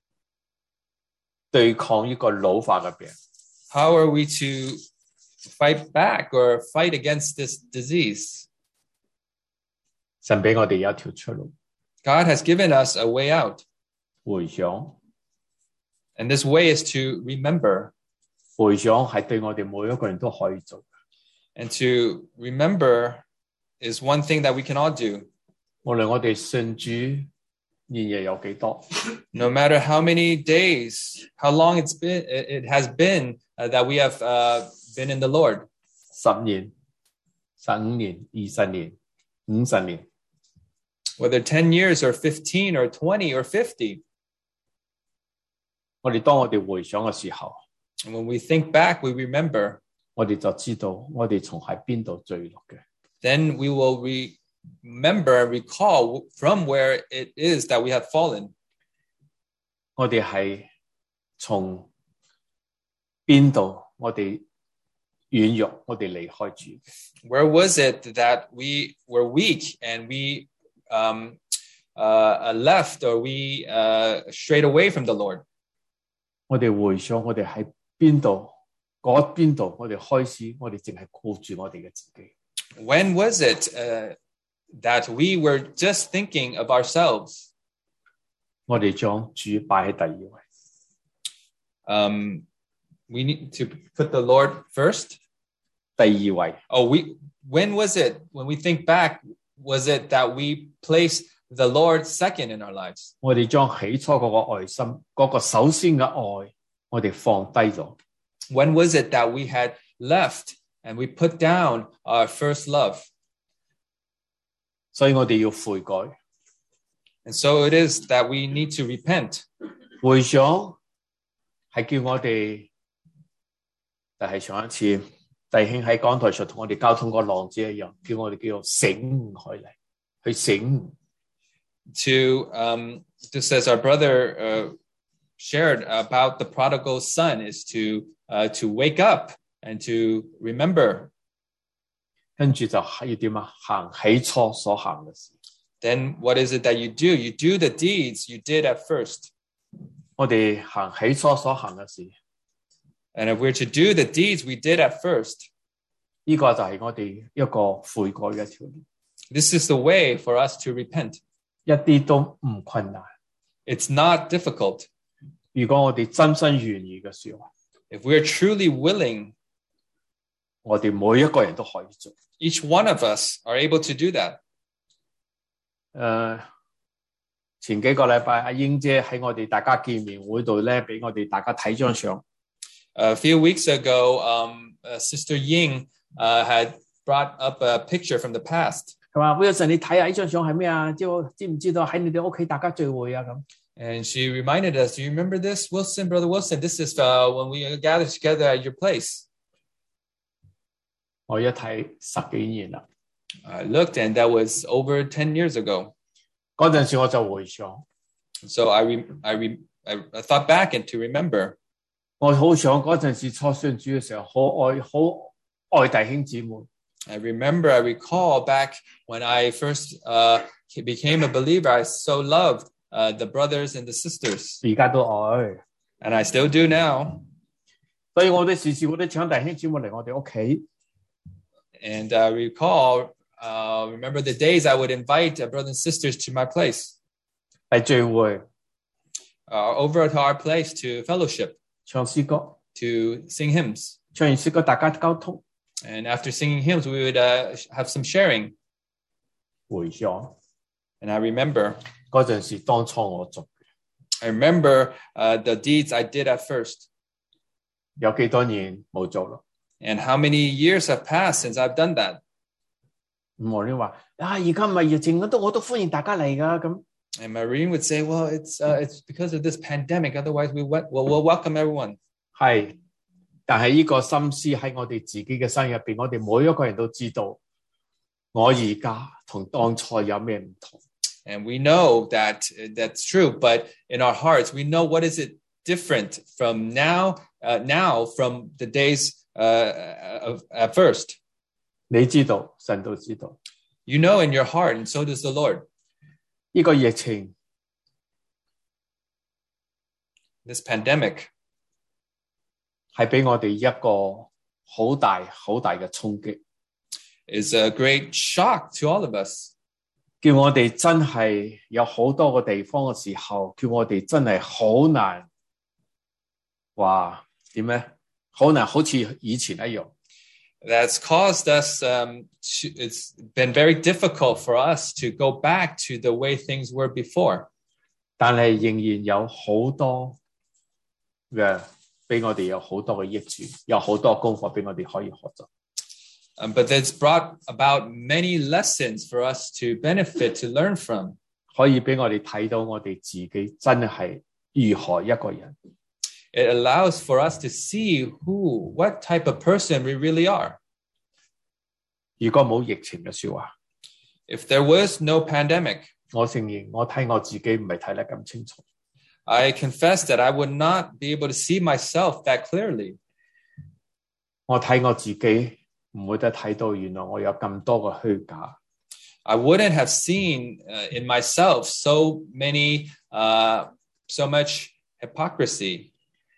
Speaker 1: 對抗呢個老化嘅病？
Speaker 2: How are we to fight back or fight against this disease?
Speaker 1: 神俾我哋有一條出路，
Speaker 2: God has given us a way out,
Speaker 1: 回想，
Speaker 2: and this way is to remember.
Speaker 1: 回想係對我哋每一個人都可以做。
Speaker 2: And to remember is one thing that we can all do.
Speaker 1: 無論我哋信主年日有幾多，
Speaker 2: No matter how many days, how long it's been, it has been uh, that we have uh, been in the Lord.
Speaker 1: 十年、十五年、二十年、五十年，
Speaker 2: Whether ten years or fifteen or twenty or fifty.
Speaker 1: 我哋當我哋回想嘅時候，
Speaker 2: And when we think back, we remember.
Speaker 1: 我哋就知道我哋從喺邊度墜落嘅。
Speaker 2: Then we will remember and recall from where it is that we have fallen.
Speaker 1: 我哋係從邊度？我哋軟弱，我哋離開主。
Speaker 2: Where was it that we were weak and we um, uh, left or we uh, strayed away from the Lord?
Speaker 1: 我哋回想我哋喺邊度？嗰邊度？我哋開始，我哋淨係顧住我哋嘅自己。
Speaker 2: When was it uh, that we were just thinking of ourselves?
Speaker 1: 我哋將主擺喺第二位。
Speaker 2: Um, we need to put the Lord first.
Speaker 1: 第二位，
Speaker 2: Oh, we. When was it? When we think back, was it that we placed the Lord second in our lives?
Speaker 1: 我哋將起初嗰個愛心，嗰、個首先嘅愛，我哋放低咗。
Speaker 2: When was it that we had left and we put down our first love?
Speaker 1: 所以我哋要悔改。
Speaker 2: And so it is that we need to repent.
Speaker 1: 回想係叫我哋，就係上一次弟兄喺講台上同我哋交通個浪子一樣，叫我哋叫做醒開嚟，去醒。
Speaker 2: To um, just as our brother uh, shared about the prodigal son, is to uh, to wake up and to remember.
Speaker 1: 跟住就係要點啊？行起初所行嘅事。
Speaker 2: Then what is it that you do? You do the deeds you did at first.
Speaker 1: 我哋行起初所行嘅事，
Speaker 2: And if we're to do the deeds we did at first,
Speaker 1: 呢、個就係我哋一個悔改嘅條路，
Speaker 2: this is the way for us to repent.
Speaker 1: 一啲都唔困難。
Speaker 2: It's not difficult.
Speaker 1: 如果我哋真心願意嘅說話，
Speaker 2: If we're truly willing,
Speaker 1: 我哋每一個人都可以做。
Speaker 2: each one of us are able to do that.
Speaker 1: 誒、呃，前幾個禮拜阿英姐喺我哋大家見面會度咧，俾我哋大家睇張相。
Speaker 2: A few weeks ago, um, uh, Sister Ying uh, had brought up a picture from the past.
Speaker 1: 佢話 Wilson， 你睇下呢張相係咩啊？知知唔知道喺你哋屋企大家聚會啊咁？
Speaker 2: And she reminded us, do you remember this, Wilson, Brother Wilson? This is uh, when we gathered together at your place.
Speaker 1: 我一睇十幾年啦，
Speaker 2: I looked, and that was over ten years ago.
Speaker 1: 嗰陣時我就回想，
Speaker 2: So I, re- I, re- I I thought back and to remember.
Speaker 1: 我好想嗰陣時初信主嘅時候，好愛好愛弟兄姊妹。
Speaker 2: I remember, I recall back when I first uh, became a believer, I so loved uh, the brothers and the sisters,
Speaker 1: 而家都愛，
Speaker 2: and I still do now.
Speaker 1: 所以我哋時時我哋請弟兄姊妹嚟我哋屋企，
Speaker 2: And I recall, uh, remember the days I would invite uh, brothers and sisters to my place,
Speaker 1: 嚟聚會，
Speaker 2: uh, over to our place to fellowship,
Speaker 1: 唱詩歌，
Speaker 2: to sing hymns.
Speaker 1: 唱完詩歌大家溝通，
Speaker 2: And after singing hymns, we would uh, have some sharing.
Speaker 1: 回想
Speaker 2: And I remember,
Speaker 1: 嗰陣時當初我做，
Speaker 2: I remember uh, the deeds I did at first.
Speaker 1: 有幾多年冇做咯。
Speaker 2: And how many years have passed since I've done that?
Speaker 1: 咁我哋話啊，而家唔係疫情，我都我都歡迎大家嚟噶咁。
Speaker 2: And Marine would say, well, it's uh, it's because of this pandemic. Otherwise, we we- we'll, we'll welcome everyone.
Speaker 1: 係，但係呢個心思喺我哋自己嘅心入邊，我哋每一個人都知道，我而家同當初有咩唔同。
Speaker 2: And we know that uh, that's true. But in our hearts, we know what is it different from now, uh, now from the days uh, of, at first.
Speaker 1: 你知道，神都知道，
Speaker 2: You know in your heart, and so does the Lord.
Speaker 1: 呢個疫情
Speaker 2: This pandemic
Speaker 1: 係俾我哋一個好大好大嘅衝擊，
Speaker 2: is a great shock to all of us.
Speaker 1: 叫我哋真係有好多個地方嘅時候，叫我哋真係好難話點咧？好難好似以前一樣。
Speaker 2: That's caused us, um, to, it's been very difficult for us to go back to the way things were before.
Speaker 1: 但係仍然有好多嘅俾我哋有好多嘅益處，有好多功課俾我哋可以學習。
Speaker 2: Um, but it's brought about many lessons for us to benefit, to learn from.
Speaker 1: 可以俾我哋睇到我哋自己真係如何一個人。
Speaker 2: It allows for us to see who, what type of person we really are.
Speaker 1: 如果冇疫情嘅說話，
Speaker 2: If there was no pandemic,
Speaker 1: 我承認我睇我自己唔係睇得咁清楚。
Speaker 2: I confess that I would not be able to see myself that clearly.
Speaker 1: 我睇我自己唔會得睇到原來我有咁多嘅虛假。
Speaker 2: I wouldn't have seen uh, in myself so many, uh, so much hypocrisy.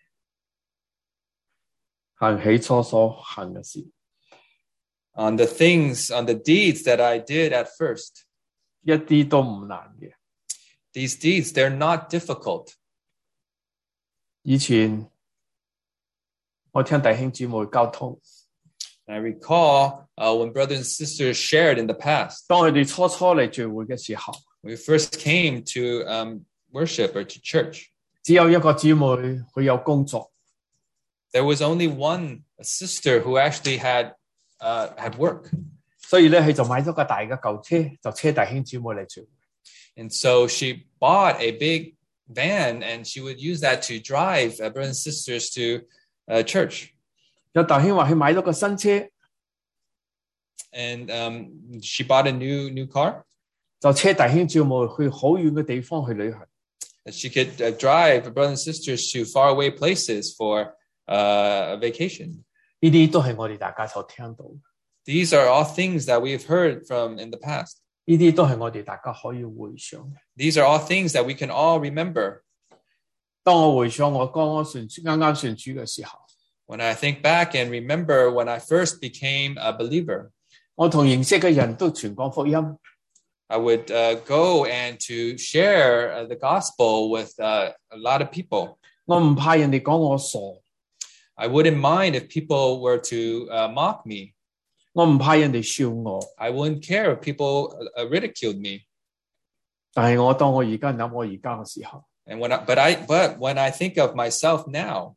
Speaker 1: 行起初所行嘅事，
Speaker 2: On the things, on the deeds that I did at first.
Speaker 1: 一啲都唔難嘅。
Speaker 2: These deeds, they're not difficult.
Speaker 1: 以前我聽弟兄姊妹交通，
Speaker 2: I recall uh, when brothers and sisters shared in the past,
Speaker 1: 當佢哋初初嚟聚會嘅時候，
Speaker 2: when we first came to um, worship or to church,
Speaker 1: 只有一個姊妹佢有工作，
Speaker 2: there was only one sister who actually had uh, had work.
Speaker 1: 所以咧佢就買咗個大嘅舊車，就車弟兄姊妹嚟聚會。
Speaker 2: And so she bought a big van and she would use that to drive uh, brothers and sisters to uh, church.
Speaker 1: 有弟兄話佢買咗個新車，
Speaker 2: And um, she bought a new new car
Speaker 1: 就車弟兄姊妹去好遠嘅地方去旅行。
Speaker 2: that she could uh, drive brothers and sisters to faraway places for uh, a vacation.
Speaker 1: 呢啲都係我哋大家所聽到嘅，
Speaker 2: These are all things that we've heard from in the past.
Speaker 1: 呢啲都係我哋大家可以回想嘅。
Speaker 2: These are all things that we can all remember.
Speaker 1: 當我回想我剛剛信主啱啱信主嘅時候，
Speaker 2: When I think back and remember when I first became a believer,
Speaker 1: 我同認識嘅人都傳講福音，
Speaker 2: I would uh, go and to share uh, the gospel with uh, a lot of people.
Speaker 1: 我唔怕人哋講我傻，
Speaker 2: I wouldn't mind if people were to uh, mock me.
Speaker 1: 我唔怕人哋笑我。
Speaker 2: I wouldn't care if people uh, ridiculed me.
Speaker 1: 但係我當我而家諗我而家嘅時候，
Speaker 2: And when I, but I, but when I think of myself now,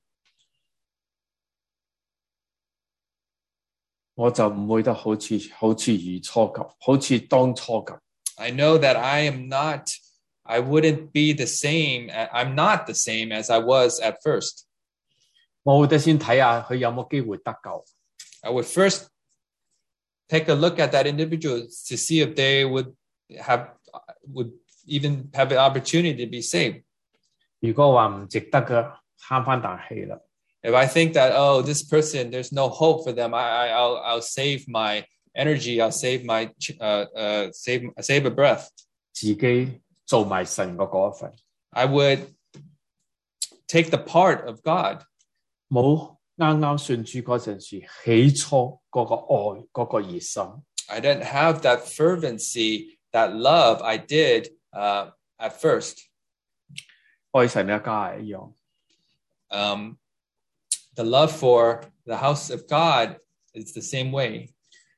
Speaker 1: 我就唔會得好似好似如初咁，好似當初咁。
Speaker 2: I know that I am not, I wouldn't be the same. I'm not the same as I was at first.
Speaker 1: 我會得先睇下佢有冇機會得救。
Speaker 2: I would first take a look at that individual to see if they would have, would even have an opportunity to be saved.
Speaker 1: 如果話唔值得嘅，慳翻啖氣啦。
Speaker 2: If I think that, oh, this person, there's no hope for them, I, I, I'll, I'll save my energy, I'll save my, uh, uh, save, save a breath.
Speaker 1: 自己做埋神嘅嗰一份，
Speaker 2: I would take the part of God.
Speaker 1: 冇啱啱信主嗰陣時，起初嗰個愛嗰、個熱心，
Speaker 2: I didn't have that fervency, that love I did uh, at first.
Speaker 1: 愛神嘅家係一樣。
Speaker 2: Um, the love for the house of God is the same way.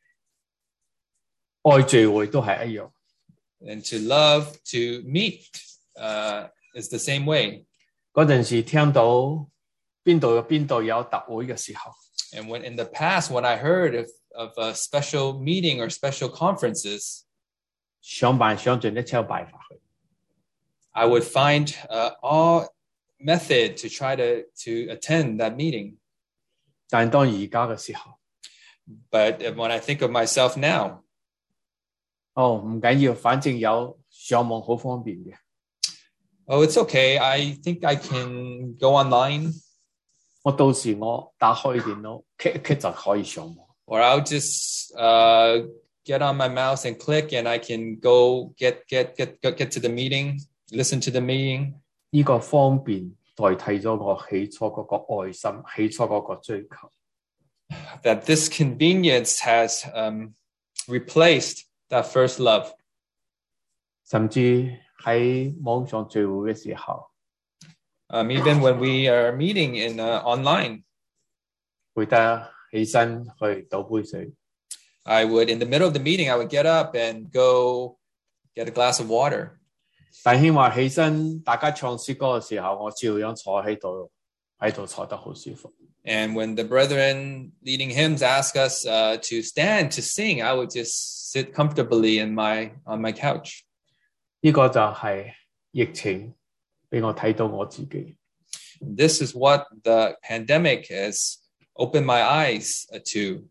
Speaker 1: 愛聚會都係一樣。
Speaker 2: And to love, to meet uh, is the same way.
Speaker 1: 嗰陣時聽到邊度邊度有特會嘅時候，
Speaker 2: And when in the past, when I heard of, of a special meeting or special conferences,
Speaker 1: 想辦想盡一切辦法去。
Speaker 2: I would find uh, all method to try to, to attend that meeting.
Speaker 1: 但係當而家嘅時候，
Speaker 2: But when I think of myself now,
Speaker 1: 哦唔緊要，反正有上網好方便嘅，
Speaker 2: oh, it's okay. I think I can go online,
Speaker 1: 我到時我打開電腦 click 一 click 就可以上網。
Speaker 2: or I'll just uh, get on my mouse and click, and I can go get get get get, get to the meeting, listen to the meeting.
Speaker 1: 呢個方便代替咗我起初嗰個愛心，起初嗰個追求。
Speaker 2: That this convenience has um, replaced that first love.
Speaker 1: 甚至喺網上聚會嘅時候，
Speaker 2: Um, even when we are meeting in uh, online,
Speaker 1: 會得起身去倒杯水，
Speaker 2: I would, in the middle of the meeting, I would get up and go get a glass of water.
Speaker 1: 弟兄話起身，大家唱詩歌嘅時候，我照樣坐喺度，喺度坐得好舒服。
Speaker 2: And when the brethren leading hymns ask us uh, to stand to sing, I would just sit comfortably in my on my couch.
Speaker 1: 呢個就係疫情俾我睇到我自己。
Speaker 2: This is what the pandemic has opened my eyes to.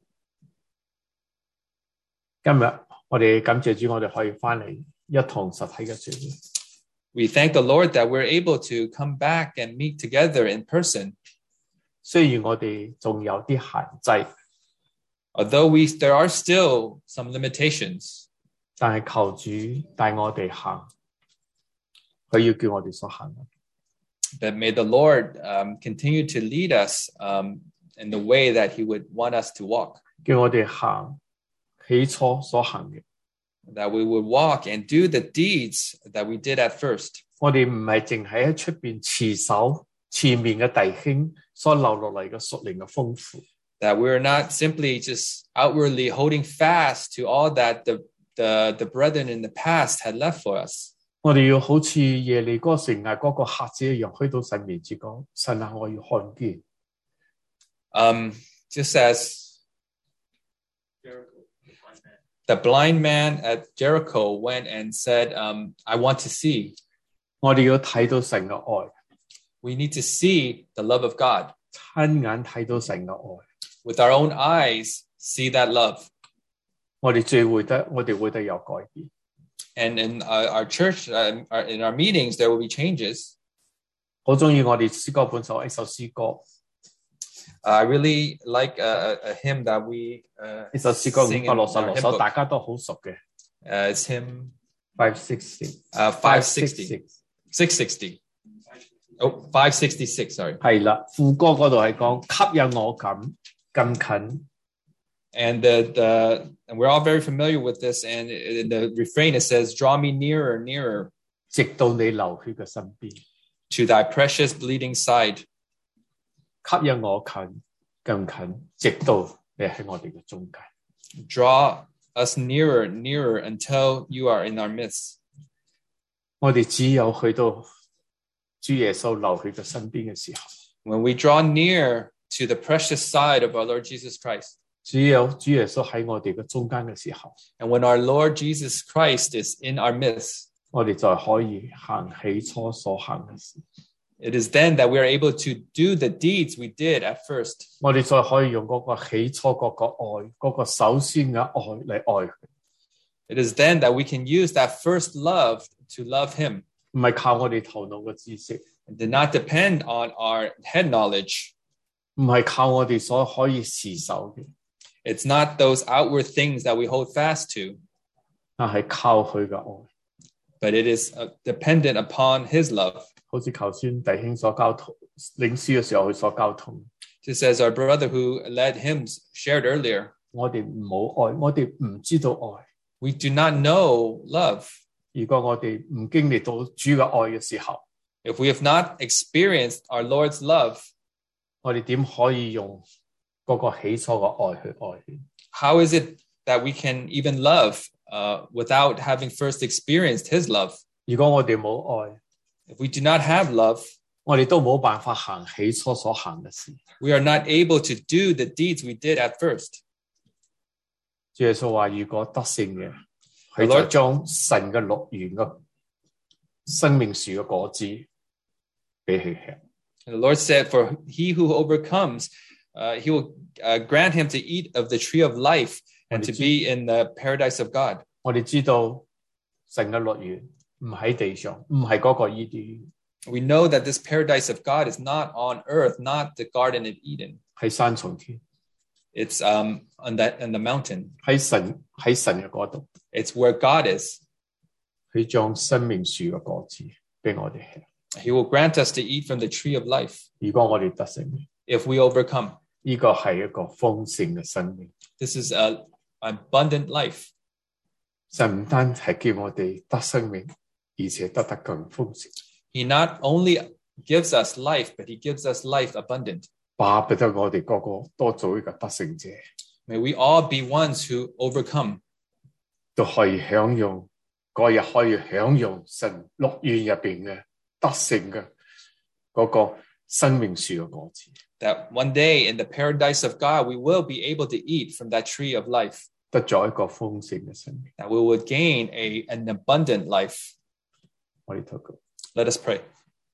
Speaker 1: 今日我哋感謝主，我哋可以翻嚟一堂實體嘅聚會。
Speaker 2: We thank the Lord that we're able to come back and meet together in person.
Speaker 1: 雖然我哋仲有啲限制，
Speaker 2: Although we there are still some limitations,
Speaker 1: 但係求主帶我哋行，佢要叫我哋所行嘅。
Speaker 2: but may the Lord um, continue to lead us um, in the way that he would want us to walk,
Speaker 1: 叫我哋行起初所行嘅。
Speaker 2: that we would walk and do the deeds that we did at first.
Speaker 1: 我哋唔係淨係喺出邊持守前面嘅弟兄所流落嚟嘅屬靈嘅豐富，
Speaker 2: That we're not simply just outwardly holding fast to all that the, the, the brethren in the past had left for us.
Speaker 1: 我哋要好似耶利哥城崖嗰個瞎子一樣，去到神面前講：神啊，我要看見。
Speaker 2: Um, just as the blind man at Jericho went and said, um, I want to see.
Speaker 1: 我哋要睇到神嘅愛，
Speaker 2: We need to see the love of God.
Speaker 1: 親眼睇到神嘅愛。
Speaker 2: With our own eyes, see that love.
Speaker 1: 我哋最會得，我哋會得有改變。
Speaker 2: And in our, our church, uh, our, in our meetings, there will be changes.
Speaker 1: 好中意我哋詩歌本首一首詩歌，
Speaker 2: Uh, I really like a, a, a hymn that we uh,
Speaker 1: 呢首詩歌五
Speaker 2: sing
Speaker 1: 百
Speaker 2: in
Speaker 1: 六十
Speaker 2: our
Speaker 1: 六
Speaker 2: hymn
Speaker 1: 首，
Speaker 2: book.
Speaker 1: 大家都好熟嘅。
Speaker 2: Uh, it's hymn
Speaker 1: Five sixty,
Speaker 2: uh, five sixty. six sixty. Oh, five sixty-six, sorry.
Speaker 1: 係啦，副歌嗰度係講吸引我咁咁近，
Speaker 2: And the, the and we're all very familiar with this. And in the refrain, it says, draw me nearer, nearer
Speaker 1: 直到你流血嘅身邊，
Speaker 2: to thy precious bleeding side.
Speaker 1: 吸引我近更近，直到你喺我哋嘅中間。
Speaker 2: Draw us nearer, nearer until you are in our midst.
Speaker 1: 我哋只有去到主耶穌流血嘅身邊嘅時候，
Speaker 2: When we draw near to the precious side of our Lord Jesus Christ,
Speaker 1: 只有主耶穌喺我哋嘅中間嘅時候，
Speaker 2: and when our Lord Jesus Christ is in our midst,
Speaker 1: 我哋就可以行起初所行嘅事。
Speaker 2: it is then that we are able to do the deeds we did at first.
Speaker 1: 我哋再可以用嗰個起初嗰個愛，嗰、個首先嘅愛嚟愛佢，
Speaker 2: It is then that we can use that first love to love him.
Speaker 1: 唔係靠我哋頭腦嘅知識，
Speaker 2: It did not depend on our head knowledge.
Speaker 1: 唔係靠我哋所可以持守嘅，
Speaker 2: It's not those outward things that we hold fast to,
Speaker 1: 但係靠佢嘅愛。
Speaker 2: but it is uh, dependent upon his love.
Speaker 1: 好似頭先弟兄所交通領詩嘅時候，佢所交通，
Speaker 2: Just as our brother who led hymns shared earlier,
Speaker 1: 我哋唔好愛，我哋唔知道愛。
Speaker 2: we do not know love.
Speaker 1: 如果我哋唔經歷到主嘅愛嘅時候，
Speaker 2: If we have not experienced our Lord's love,
Speaker 1: 我哋點可以用嗰個起初嘅愛去愛佢？
Speaker 2: how is it that we can even love uh, without having first experienced his love?
Speaker 1: 如果我哋冇愛，
Speaker 2: If we do not have love,
Speaker 1: 我哋都冇辦法行起初所行嘅事。
Speaker 2: We are not able to do the deeds we did at first.
Speaker 1: 主耶穌話：如果得勝嘅，
Speaker 2: The
Speaker 1: 佢就
Speaker 2: Lord-
Speaker 1: 將神嘅樂園嘅生命樹嘅果子俾佢吃。
Speaker 2: And the Lord said, for he who overcomes, uh, he will uh, grant him to eat of the tree of life and to be in the paradise of God.
Speaker 1: 我哋知道神嘅樂園唔喺地上，唔係嗰個伊甸園，
Speaker 2: We know that this paradise of God is not on earth, not the Garden of Eden.
Speaker 1: 喺山重天，
Speaker 2: It's um, on that on the mountain.
Speaker 1: 喺神喺神嘅嗰度，
Speaker 2: It's where God is.
Speaker 1: 佢將生命樹嘅果子俾我哋吃。
Speaker 2: He will grant us to eat from the tree of life
Speaker 1: 如果我哋得勝，
Speaker 2: if we overcome.
Speaker 1: 呢個係一個豐盛嘅生命。
Speaker 2: This is an abundant life.
Speaker 1: 神唔單係叫我哋得生命，而且得得更豐盛。
Speaker 2: He not only gives us life, but he gives us life abundant.
Speaker 1: 巴不得我哋個個都做一個得勝者，
Speaker 2: May we all be ones who overcome,
Speaker 1: 都可以享用嗰日可以享用神樂園入邊嘅得勝嘅嗰個生命樹嘅果子，
Speaker 2: that one day in the paradise of God, we will be able to eat from that tree of life,
Speaker 1: 得咗一個豐盛嘅生命。
Speaker 2: that we would gain a, an abundant life.
Speaker 1: 我哋禱告，
Speaker 2: Let us pray.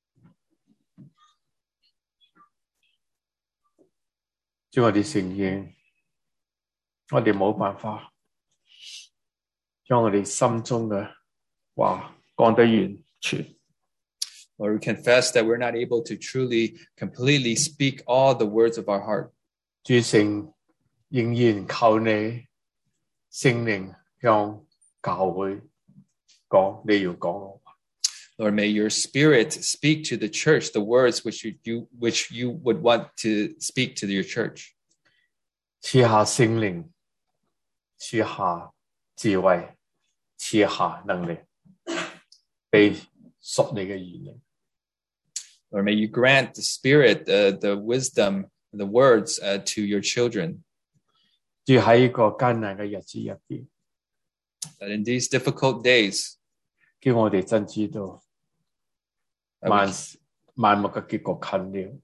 Speaker 1: 主，我哋承認，我哋冇辦法將我哋心中嘅話講得完全。
Speaker 2: Lord, we confess that we're not able to truly, completely speak all the words of our heart.
Speaker 1: 主聖仍然靠你聖靈向教會講你要講嘅話。
Speaker 2: Lord, may your spirit speak to the church the words which you, you which you would want to speak to your church.
Speaker 1: 賜下聖靈，賜下智慧，賜下能力，俾屬你嘅兒女。
Speaker 2: Lord, may you grant the spirit, uh, the wisdom, the words uh, to your children,
Speaker 1: 住喺呢個艱難嘅日子入邊，
Speaker 2: that in these difficult days,
Speaker 1: 叫我哋真知道
Speaker 2: that
Speaker 1: 萬
Speaker 2: we,
Speaker 1: 萬物嘅結局近了。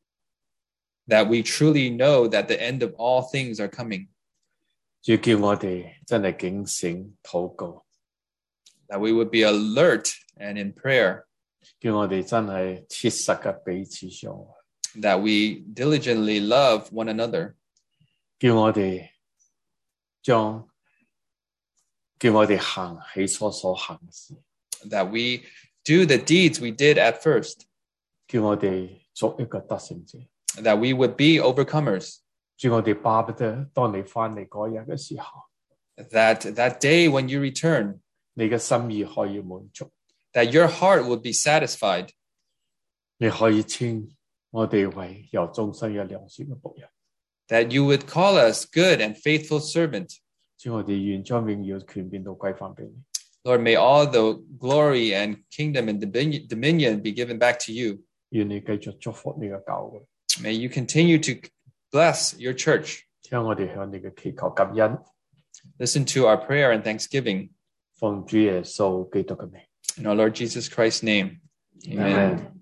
Speaker 2: that we truly know that the end of all things are coming,
Speaker 1: 主叫我哋真係警醒禱告，
Speaker 2: that we would be alert and in prayer,
Speaker 1: 叫我哋真係切實嘅彼此相愛，
Speaker 2: that we diligently love one another,
Speaker 1: 叫我哋將叫我哋行起初所行嘅事，
Speaker 2: that we do the deeds we did at first,
Speaker 1: 叫我哋作一個得勝者。
Speaker 2: that we would be overcomers,
Speaker 1: 主，我哋巴不得當你翻嚟嗰日嘅時候，
Speaker 2: that that day when you return,
Speaker 1: 你嘅心意可以滿足，
Speaker 2: that your heart would be satisfied,
Speaker 1: 你可以稱我哋為有終身嘅良善嘅僕人。
Speaker 2: that you would call us good and faithful servant.
Speaker 1: 主，我哋願將榮耀權柄都歸翻俾你。
Speaker 2: Lord, may all the glory and kingdom and dominion dominion be given back to you.
Speaker 1: 願你繼續祝福你嘅教會，
Speaker 2: May you continue to bless your church.
Speaker 1: 聽我哋向你嘅祈求感恩，
Speaker 2: Listen to our prayer and thanksgiving.
Speaker 1: 奉主耶穌基督嘅名。
Speaker 2: In our Lord Jesus Christ's name, amen.
Speaker 1: Amen.